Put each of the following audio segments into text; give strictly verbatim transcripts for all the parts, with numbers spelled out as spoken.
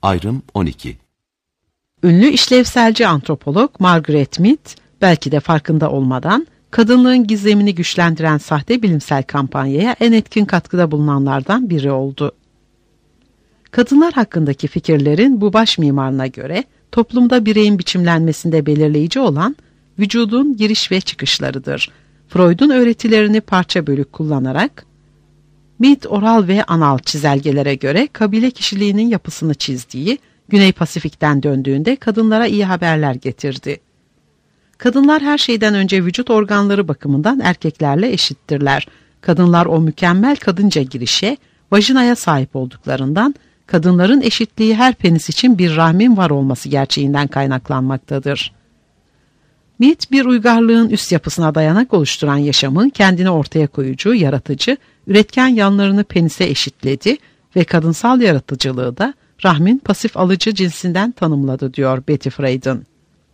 Ayrım on iki. Ünlü işlevselci antropolog Margaret Mead, belki de farkında olmadan, kadınlığın gizemini güçlendiren sahte bilimsel kampanyaya en etkin katkıda bulunanlardan biri oldu. Kadınlar hakkındaki fikirlerin bu baş mimarına göre, toplumda bireyin biçimlenmesinde belirleyici olan, vücudun giriş ve çıkışlarıdır. Freud'un öğretilerini parça bölük kullanarak, Mead oral ve anal çizelgelere göre kabile kişiliğinin yapısını çizdiği, Güney Pasifik'ten döndüğünde kadınlara iyi haberler getirdi. Kadınlar her şeyden önce vücut organları bakımından erkeklerle eşittirler. Kadınlar o mükemmel kadınca girişe, vajinaya sahip olduklarından, kadınların eşitliği her penis için bir rahmin var olması gerçeğinden kaynaklanmaktadır. Mead, bir uygarlığın üst yapısına dayanak oluşturan yaşamın kendini ortaya koyucu, yaratıcı, üretken yanlarını penise eşitledi ve kadınsal yaratıcılığı da rahmin pasif alıcı cinsinden tanımladı diyor Betty Friedan.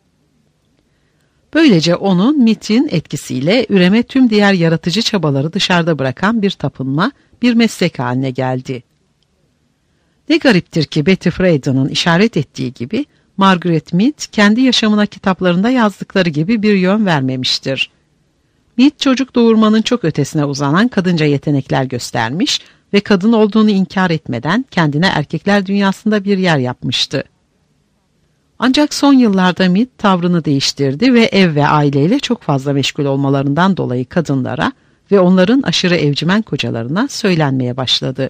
Böylece onun Mead'in etkisiyle üreme tüm diğer yaratıcı çabaları dışarıda bırakan bir tapınma, bir meslek haline geldi. Ne gariptir ki Betty Friedan'ın işaret ettiği gibi Margaret Mead kendi yaşamına kitaplarında yazdıkları gibi bir yön vermemiştir. Mead çocuk doğurmanın çok ötesine uzanan kadınca yetenekler göstermiş ve kadın olduğunu inkar etmeden kendine erkekler dünyasında bir yer yapmıştı. Ancak son yıllarda Mead tavrını değiştirdi ve ev ve aileyle çok fazla meşgul olmalarından dolayı kadınlara ve onların aşırı evcimen kocalarına söylenmeye başladı.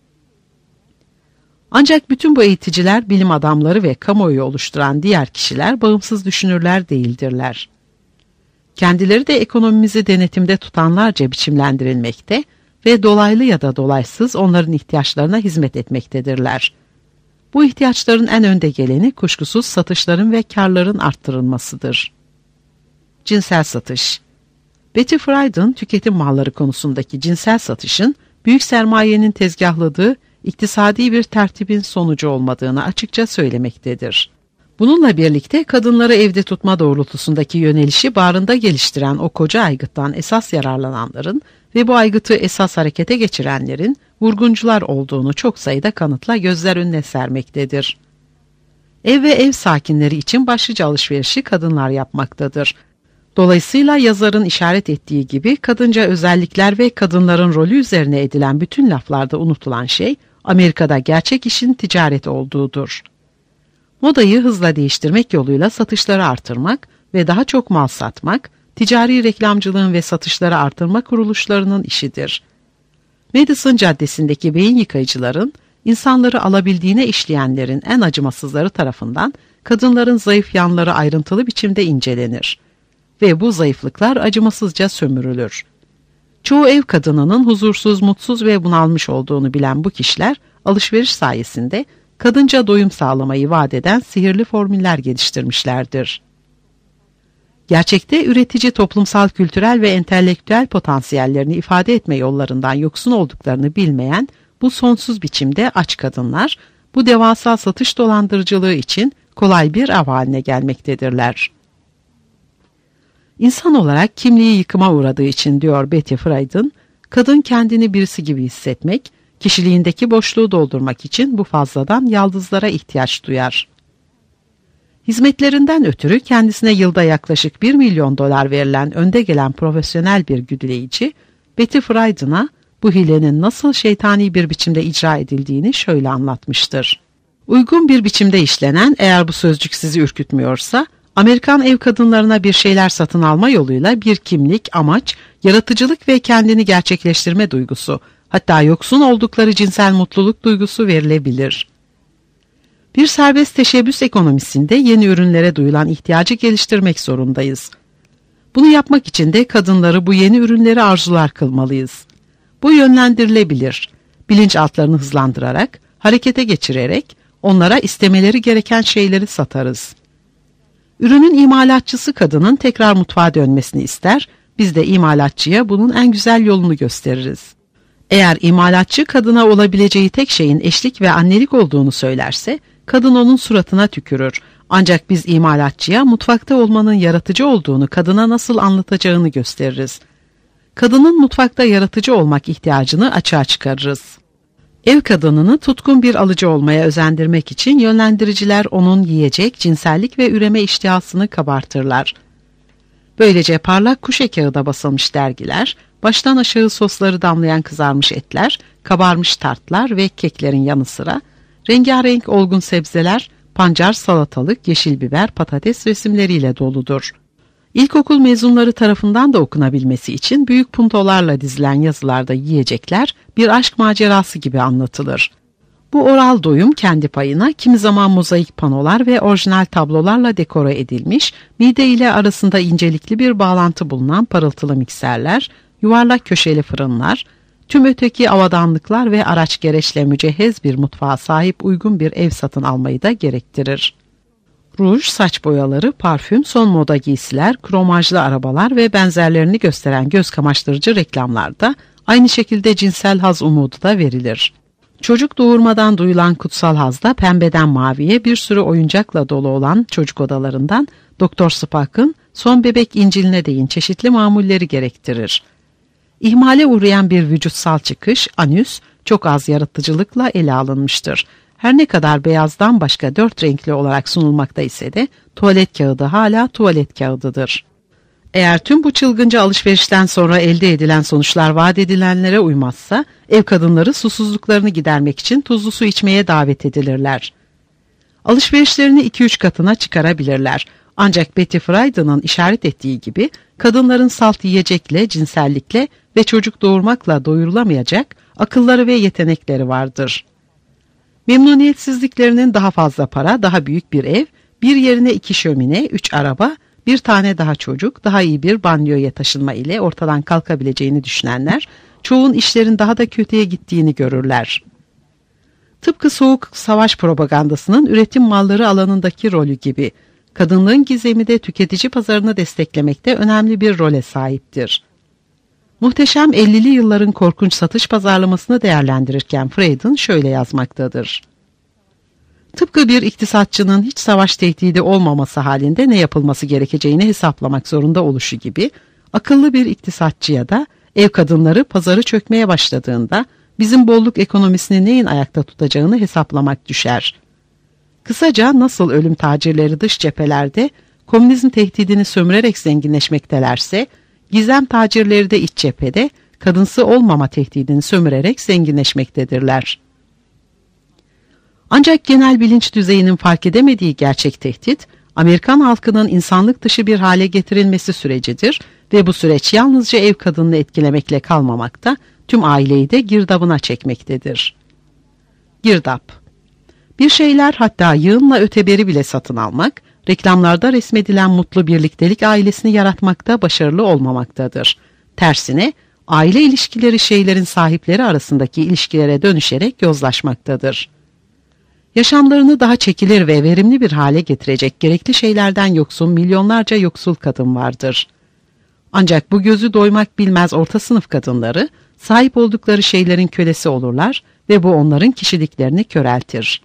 Ancak bütün bu eğiticiler, bilim adamları ve kamuoyu oluşturan diğer kişiler bağımsız düşünürler değildirler. Kendileri de ekonomimizi denetimde tutanlarca biçimlendirilmekte ve dolaylı ya da dolaysız onların ihtiyaçlarına hizmet etmektedirler. Bu ihtiyaçların en önde geleni kuşkusuz satışların ve karların arttırılmasıdır. Cinsel satış. Betty Friedan, tüketim malları konusundaki cinsel satışın büyük sermayenin tezgahladığı iktisadi bir tertibin sonucu olmadığını açıkça söylemektedir. Bununla birlikte kadınları evde tutma doğrultusundaki yönelişi bağrında geliştiren o koca aygıttan esas yararlananların ve bu aygıtı esas harekete geçirenlerin vurguncular olduğunu çok sayıda kanıtla gözler önüne sermektedir. Ev ve ev sakinleri için başlıca alışverişi kadınlar yapmaktadır. Dolayısıyla yazarın işaret ettiği gibi kadınca özellikler ve kadınların rolü üzerine edilen bütün laflarda unutulan şey, Amerika'da gerçek işin ticaret olduğudur. Modayı hızla değiştirmek yoluyla satışları artırmak ve daha çok mal satmak, ticari reklamcılığın ve satışları artırma kuruluşlarının işidir. Madison Caddesi'ndeki beyin yıkayıcıların, insanları alabildiğine işleyenlerin en acımasızları tarafından kadınların zayıf yanları ayrıntılı biçimde incelenir ve bu zayıflıklar acımasızca sömürülür. Çoğu ev kadınının huzursuz, mutsuz ve bunalmış olduğunu bilen bu kişiler, alışveriş sayesinde kadınca doyum sağlamayı vaat eden sihirli formüller geliştirmişlerdir. Gerçekte üretici toplumsal, kültürel ve entelektüel potansiyellerini ifade etme yollarından yoksun olduklarını bilmeyen bu sonsuz biçimde aç kadınlar, bu devasa satış dolandırıcılığı için kolay bir av haline gelmektedirler. İnsan olarak kimliği yıkıma uğradığı için diyor Betty Friedan, kadın kendini birisi gibi hissetmek, kişiliğindeki boşluğu doldurmak için bu fazladan yaldızlara ihtiyaç duyar. Hizmetlerinden ötürü kendisine yılda yaklaşık bir milyon dolar verilen önde gelen profesyonel bir güdüleyici, Betty Friedan'a bu hilenin nasıl şeytani bir biçimde icra edildiğini şöyle anlatmıştır. Uygun bir biçimde işlenen, eğer bu sözcük sizi ürkütmüyorsa, Amerikan ev kadınlarına bir şeyler satın alma yoluyla bir kimlik, amaç, yaratıcılık ve kendini gerçekleştirme duygusu, hatta yoksun oldukları cinsel mutluluk duygusu verilebilir. Bir serbest teşebbüs ekonomisinde yeni ürünlere duyulan ihtiyacı geliştirmek zorundayız. Bunu yapmak için de kadınları bu yeni ürünleri arzular kılmalıyız. Bu yönlendirilebilir. Bilinçaltlarını hızlandırarak, harekete geçirerek onlara istemeleri gereken şeyleri satarız. Ürünün imalatçısı kadının tekrar mutfağa dönmesini ister, biz de imalatçıya bunun en güzel yolunu gösteririz. Eğer imalatçı kadına olabileceği tek şeyin eşlik ve annelik olduğunu söylerse, kadın onun suratına tükürür. Ancak biz imalatçıya mutfakta olmanın yaratıcı olduğunu kadına nasıl anlatacağını gösteririz. Kadının mutfakta yaratıcı olmak ihtiyacını açığa çıkarırız. Ev kadınını tutkun bir alıcı olmaya özendirmek için yönlendiriciler onun yiyecek, cinsellik ve üreme iştihasını kabartırlar. Böylece parlak kuşe kağıda basılmış dergiler, baştan aşağı sosları damlayan kızarmış etler, kabarmış tartlar ve keklerin yanı sıra rengarenk olgun sebzeler, pancar, salatalık, yeşil biber, patates resimleriyle doludur. İlkokul mezunları tarafından da okunabilmesi için büyük puntolarla dizilen yazılarda yiyecekler bir aşk macerası gibi anlatılır. Bu oral doyum kendi payına kimi zaman mozaik panolar ve orijinal tablolarla dekore edilmiş, mide ile arasında incelikli bir bağlantı bulunan parıltılı mikserler, yuvarlak köşeli fırınlar, tüm öteki avadanlıklar ve araç gereçle mücehhez bir mutfağa sahip uygun bir ev satın almayı da gerektirir. Ruj, saç boyaları, parfüm, son moda giysiler, kromajlı arabalar ve benzerlerini gösteren göz kamaştırıcı reklamlarda aynı şekilde cinsel haz umudu da verilir. Çocuk doğurmadan duyulan kutsal haz da pembeden maviye bir sürü oyuncakla dolu olan çocuk odalarından Doktor Spock'ın son bebek İncil'ine değin çeşitli mamulleri gerektirir. İhmale uğrayan bir vücutsal çıkış, anüs, çok az yaratıcılıkla ele alınmıştır. Her ne kadar beyazdan başka dört renkli olarak sunulmakta ise de tuvalet kağıdı hala tuvalet kağıdıdır. Eğer tüm bu çılgınca alışverişten sonra elde edilen sonuçlar vaat edilenlere uymazsa, ev kadınları susuzluklarını gidermek için tuzlu su içmeye davet edilirler. Alışverişlerini iki üç katına çıkarabilirler. Ancak Betty Friedan'ın işaret ettiği gibi, kadınların salt yiyecekle, cinsellikle ve çocuk doğurmakla doyurulamayacak akılları ve yetenekleri vardır. Memnuniyetsizliklerinin daha fazla para, daha büyük bir ev, bir yerine iki şömine, üç araba, bir tane daha çocuk, daha iyi bir banyoya taşınma ile ortadan kalkabileceğini düşünenler, çoğun işlerin daha da kötüye gittiğini görürler. Tıpkı soğuk savaş propagandasının üretim malları alanındaki rolü gibi, kadınlığın gizemi de tüketici pazarını desteklemekte önemli bir role sahiptir. Muhteşem ellili yılların korkunç satış pazarlamasını değerlendirirken Friedan şöyle yazmaktadır. Tıpkı bir iktisatçının hiç savaş tehdidi olmaması halinde ne yapılması gerekeceğini hesaplamak zorunda oluşu gibi, akıllı bir iktisatçıya da ev kadınları pazarı çökmeye başladığında bizim bolluk ekonomisini neyin ayakta tutacağını hesaplamak düşer. Kısaca nasıl ölüm tacirleri dış cephelerde komünizm tehdidini sömürerek zenginleşmektelerse, gizem tacirleri de iç cephede kadınsı olmama tehdidini sömürerek zenginleşmektedirler. Ancak genel bilinç düzeyinin fark edemediği gerçek tehdit, Amerikan halkının insanlık dışı bir hale getirilmesi sürecidir ve bu süreç yalnızca ev kadınını etkilemekle kalmamakta, tüm aileyi de girdabına çekmektedir. Girdap. Bir şeyler, hatta yığınla öteberi bile satın almak, reklamlarda resmedilen mutlu birliktelik ailesini yaratmakta başarılı olmamaktadır. Tersine, aile ilişkileri şeylerin sahipleri arasındaki ilişkilere dönüşerek yozlaşmaktadır. Yaşamlarını daha çekilir ve verimli bir hale getirecek gerekli şeylerden yoksun milyonlarca yoksul kadın vardır. Ancak bu gözü doymak bilmez orta sınıf kadınları, sahip oldukları şeylerin kölesi olurlar ve bu onların kişiliklerini köreltir.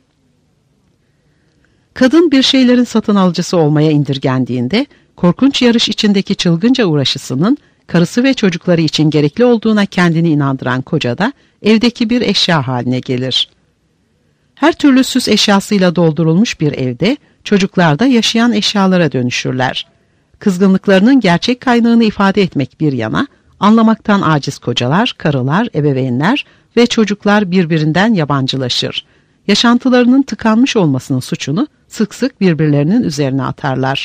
Kadın bir şeylerin satın alıcısı olmaya indirgendiğinde, korkunç yarış içindeki çılgınca uğraşısının, karısı ve çocukları için gerekli olduğuna kendini inandıran koca da, evdeki bir eşya haline gelir. Her türlü süs eşyasıyla doldurulmuş bir evde, çocuklar da yaşayan eşyalara dönüşürler. Kızgınlıklarının gerçek kaynağını ifade etmek bir yana, anlamaktan aciz kocalar, karılar, ebeveynler ve çocuklar birbirinden yabancılaşır. Yaşantılarının tıkanmış olmasının suçunu sık sık birbirlerinin üzerine atarlar.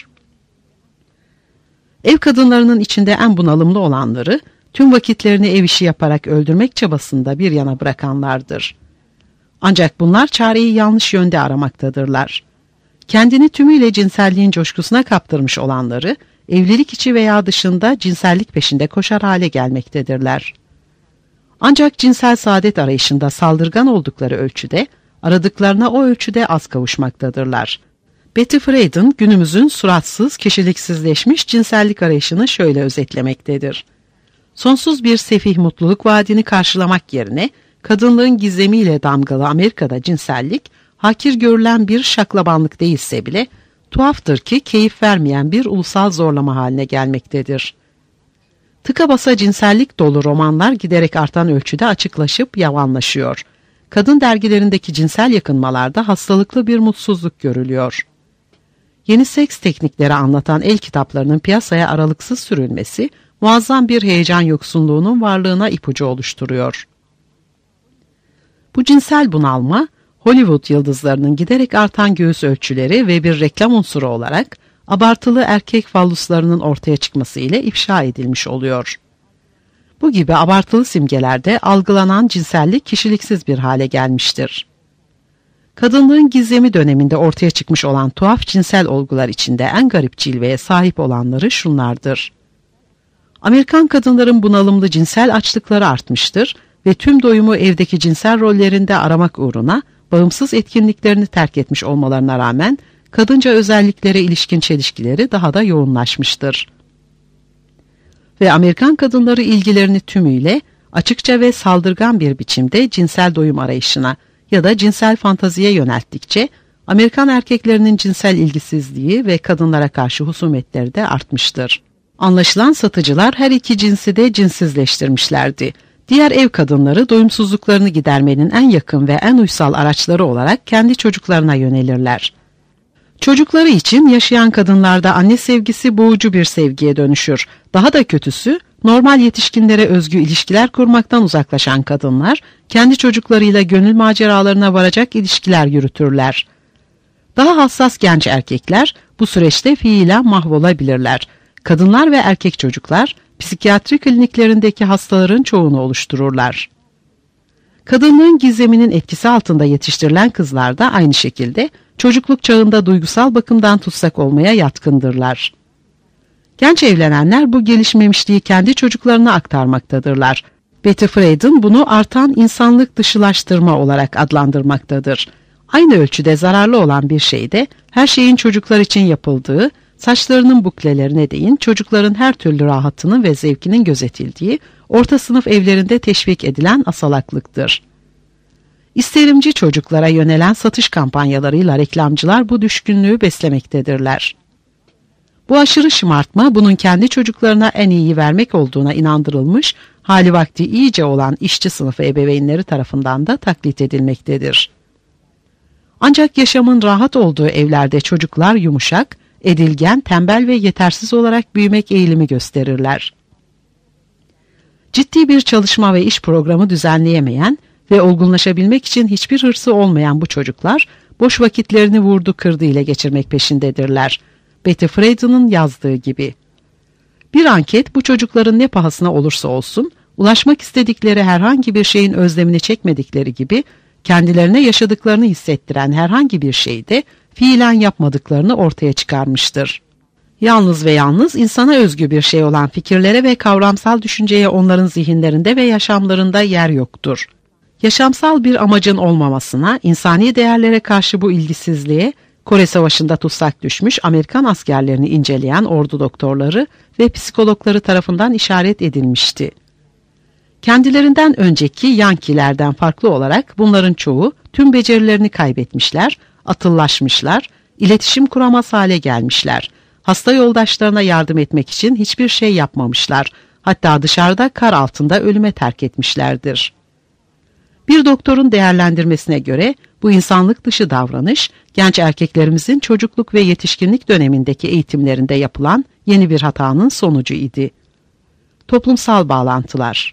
Ev kadınlarının içinde en bunalımlı olanları, tüm vakitlerini ev işi yaparak öldürmek çabasında bir yana bırakanlardır. Ancak bunlar çareyi yanlış yönde aramaktadırlar. Kendini tümüyle cinselliğin coşkusuna kaptırmış olanları, evlilik içi veya dışında cinsellik peşinde koşar hale gelmektedirler. Ancak cinsel saadet arayışında saldırgan oldukları ölçüde, aradıklarına o ölçüde az kavuşmaktadırlar. Betty Friedan günümüzün suratsız, kişiliksizleşmiş cinsellik arayışını şöyle özetlemektedir. Sonsuz bir sefih mutluluk vaadini karşılamak yerine, kadınlığın gizemiyle damgalı Amerika'da cinsellik, hakir görülen bir şaklabanlık değilse bile, tuhaftır ki keyif vermeyen bir ulusal zorlama haline gelmektedir. Tıka basa cinsellik dolu romanlar giderek artan ölçüde açıklaşıp yavanlaşıyor. kadın dergilerindeki cinsel yakınmalarda hastalıklı bir mutsuzluk görülüyor. Yeni seks teknikleri anlatan el kitaplarının piyasaya aralıksız sürülmesi, muazzam bir heyecan yoksunluğunun varlığına ipucu oluşturuyor. Bu cinsel bunalma, Hollywood yıldızlarının giderek artan göğüs ölçüleri ve bir reklam unsuru olarak abartılı erkek falluslarının ortaya çıkması ile ifşa edilmiş oluyor. Bu gibi abartılı simgelerde algılanan cinsellik kişiliksiz bir hale gelmiştir. Kadınlığın gizemi döneminde ortaya çıkmış olan tuhaf cinsel olgular içinde en garip cilveye sahip olanları şunlardır. Amerikan kadınların bunalımlı cinsel açlıkları artmıştır ve tüm doyumu evdeki cinsel rollerinde aramak uğruna bağımsız etkinliklerini terk etmiş olmalarına rağmen kadınca özelliklere ilişkin çelişkileri daha da yoğunlaşmıştır. Ve Amerikan kadınları ilgilerini tümüyle açıkça ve saldırgan bir biçimde cinsel doyum arayışına ya da cinsel fantaziye yönelttikçe Amerikan erkeklerinin cinsel ilgisizliği ve kadınlara karşı husumetleri de artmıştır. Anlaşılan satıcılar her iki cinsi de cinsizleştirmişlerdi. Diğer ev kadınları doyumsuzluklarını gidermenin en yakın ve en uysal araçları olarak kendi çocuklarına yönelirler. Çocukları için yaşayan kadınlarda anne sevgisi boğucu bir sevgiye dönüşür. Daha da kötüsü, normal yetişkinlere özgü ilişkiler kurmaktan uzaklaşan kadınlar, kendi çocuklarıyla gönül maceralarına varacak ilişkiler yürütürler. Daha hassas genç erkekler bu süreçte fiilen mahvolabilirler. Kadınlar ve erkek çocuklar, psikiyatri kliniklerindeki hastaların çoğunu oluştururlar. Kadınlığın gizeminin etkisi altında yetiştirilen kızlar da aynı şekilde çocukluk çağında duygusal bakımdan tutsak olmaya yatkındırlar. Genç evlenenler bu gelişmemişliği kendi çocuklarına aktarmaktadırlar. Betty Friedan bunu artan insanlık dışılaştırma olarak adlandırmaktadır. Aynı ölçüde zararlı olan bir şey de her şeyin çocuklar için yapıldığı, saçlarının buklelerine değin çocukların her türlü rahatının ve zevkinin gözetildiği, orta sınıf evlerinde teşvik edilen asalaklıktır. İsterimci çocuklara yönelen satış kampanyalarıyla reklamcılar bu düşkünlüğü beslemektedirler. Bu aşırı şımartma bunun kendi çocuklarına en iyiyi vermek olduğuna inandırılmış, hali vakti iyice olan işçi sınıfı ebeveynleri tarafından da taklit edilmektedir. Ancak yaşamın rahat olduğu evlerde çocuklar yumuşak, edilgen, tembel ve yetersiz olarak büyümek eğilimi gösterirler. Ciddi bir çalışma ve iş programı düzenleyemeyen ve olgunlaşabilmek için hiçbir hırsı olmayan bu çocuklar, boş vakitlerini vurdu kırdı ile geçirmek peşindedirler. Betty Friedan'ın yazdığı gibi. Bir anket bu çocukların ne pahasına olursa olsun, ulaşmak istedikleri herhangi bir şeyin özlemini çekmedikleri gibi, kendilerine yaşadıklarını hissettiren herhangi bir şeyde fiilen yapmadıklarını ortaya çıkarmıştır. Yalnız ve yalnız insana özgü bir şey olan fikirlere ve kavramsal düşünceye onların zihinlerinde ve yaşamlarında yer yoktur. Yaşamsal bir amacın olmamasına, insani değerlere karşı bu ilgisizliğe, Kore Savaşı'nda tutsak düşmüş Amerikan askerlerini inceleyen ordu doktorları ve psikologları tarafından işaret edilmişti. Kendilerinden önceki Yankilerden farklı olarak bunların çoğu tüm becerilerini kaybetmişler, atıllaşmışlar, iletişim kuramaz hale gelmişler. Hasta yoldaşlarına yardım etmek için hiçbir şey yapmamışlar. Hatta dışarıda kar altında ölüme terk etmişlerdir. Bir doktorun değerlendirmesine göre bu insanlık dışı davranış, genç erkeklerimizin çocukluk ve yetişkinlik dönemindeki eğitimlerinde yapılan yeni bir hatanın sonucu idi. Toplumsal bağlantılar.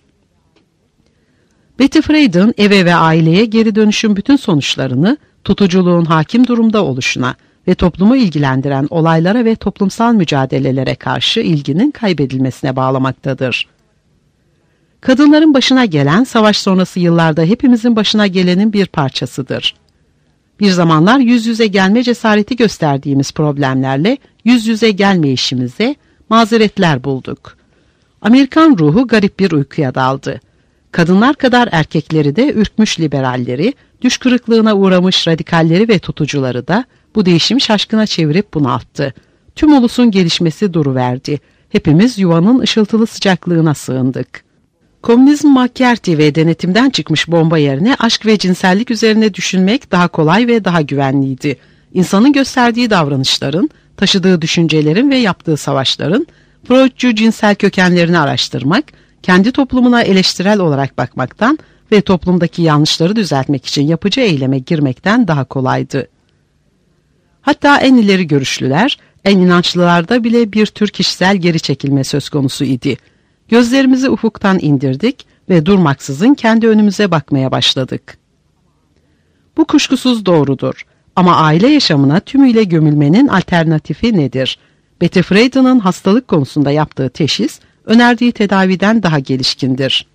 Betty Friedan eve ve aileye geri dönüşün bütün sonuçlarını tutuculuğun hakim durumda oluşuna ve toplumu ilgilendiren olaylara ve toplumsal mücadelelere karşı ilginin kaybedilmesine bağlamaktadır. Kadınların başına gelen savaş sonrası yıllarda hepimizin başına gelenin bir parçasıdır. Bir zamanlar yüz yüze gelme cesareti gösterdiğimiz problemlerle yüz yüze gelmeyişimize mazeretler bulduk. Amerikan ruhu garip bir uykuya daldı. Kadınlar kadar erkekleri de ürkmüş liberalleri, düş kırıklığına uğramış radikalleri ve tutucuları da bu değişimi şaşkına çevirip bunalttı. Tüm ulusun gelişmesi duruverdi. Hepimiz yuvanın ışıltılı sıcaklığına sığındık. Komünizm McCarthy ve denetimden çıkmış bomba yerine aşk ve cinsellik üzerine düşünmek daha kolay ve daha güvenliydi. İnsanın gösterdiği davranışların, taşıdığı düşüncelerin ve yaptığı savaşların, Freudcu cinsel kökenlerini araştırmak, kendi toplumuna eleştirel olarak bakmaktan, ve toplumdaki yanlışları düzeltmek için yapıcı eyleme girmekten daha kolaydı. Hatta en ileri görüşlüler, en inançlılarda bile bir tür kişisel geri çekilme söz konusu idi. Gözlerimizi ufuktan indirdik ve durmaksızın kendi önümüze bakmaya başladık. Bu kuşkusuz doğrudur. Ama aile yaşamına tümüyle gömülmenin alternatifi nedir? Betty Friedan'ın hastalık konusunda yaptığı teşhis, önerdiği tedaviden daha gelişkindir.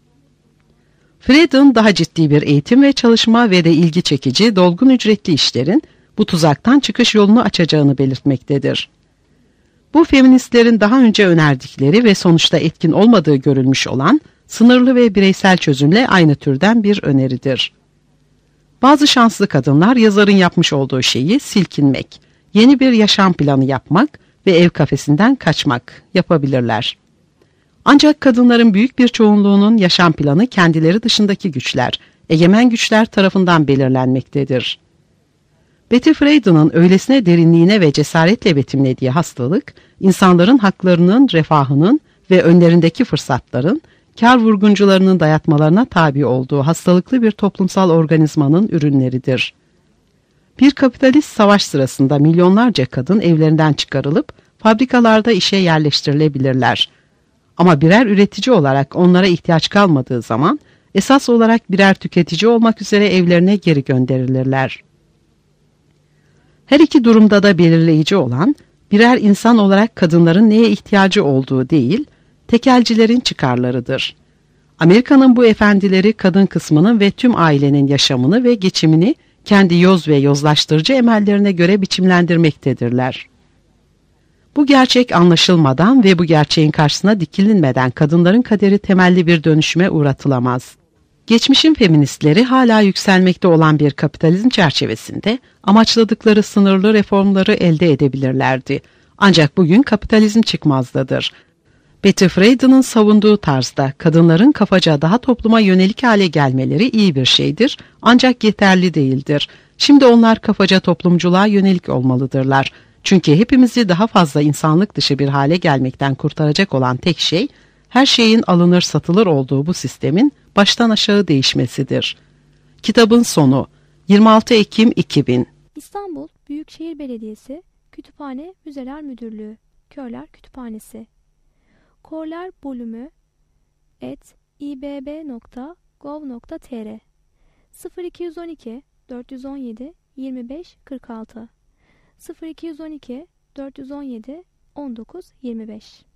Friedan daha ciddi bir eğitim ve çalışma ve de ilgi çekici, dolgun ücretli işlerin bu tuzaktan çıkış yolunu açacağını belirtmektedir. Bu feministlerin daha önce önerdikleri ve sonuçta etkin olmadığı görülmüş olan sınırlı ve bireysel çözümle aynı türden bir öneridir. Bazı şanslı kadınlar yazarın yapmış olduğu şeyi silkinmek, yeni bir yaşam planı yapmak ve ev kafesinden kaçmak yapabilirler. Ancak kadınların büyük bir çoğunluğunun yaşam planı kendileri dışındaki güçler, egemen güçler tarafından belirlenmektedir. Betty Friedan'ın öylesine derinliğine ve cesaretle betimlediği hastalık, insanların haklarının, refahının ve önlerindeki fırsatların, kar vurguncularının dayatmalarına tabi olduğu hastalıklı bir toplumsal organizmanın ürünleridir. Bir kapitalist savaş sırasında milyonlarca kadın evlerinden çıkarılıp fabrikalarda işe yerleştirilebilirler. Ama birer üretici olarak onlara ihtiyaç kalmadığı zaman esas olarak birer tüketici olmak üzere evlerine geri gönderilirler. Her iki durumda da belirleyici olan birer insan olarak kadınların neye ihtiyacı olduğu değil, tekelcilerin çıkarlarıdır. Amerika'nın bu efendileri kadın kısmının ve tüm ailenin yaşamını ve geçimini kendi yoz ve yozlaştırıcı emellerine göre biçimlendirmektedirler. Bu gerçek anlaşılmadan ve bu gerçeğin karşısına dikilinmeden kadınların kaderi temelli bir dönüşüme uğratılamaz. Geçmişin feministleri hala yükselmekte olan bir kapitalizm çerçevesinde amaçladıkları sınırlı reformları elde edebilirlerdi. Ancak bugün kapitalizm çıkmazdadır. Betty Friedan'ın savunduğu tarzda kadınların kafaca daha topluma yönelik hale gelmeleri iyi bir şeydir, ancak yeterli değildir. Şimdi onlar kafaca toplumculuğa yönelik olmalıdırlar. Çünkü hepimizi daha fazla insanlık dışı bir hale gelmekten kurtaracak olan tek şey, her şeyin alınır satılır olduğu bu sistemin baştan aşağı değişmesidir. Kitabın sonu yirmi altı Ekim iki bin. İstanbul Büyükşehir Belediyesi Kütüphane Müzeler Müdürlüğü Körler Kütüphanesi Korlar bölümü et i b b nokta gov nokta t r sıfır iki on iki dört yüz on yedi yirmi beş kırk altı sıfır iki on iki dört yüz on yedi on dokuz yirmi beş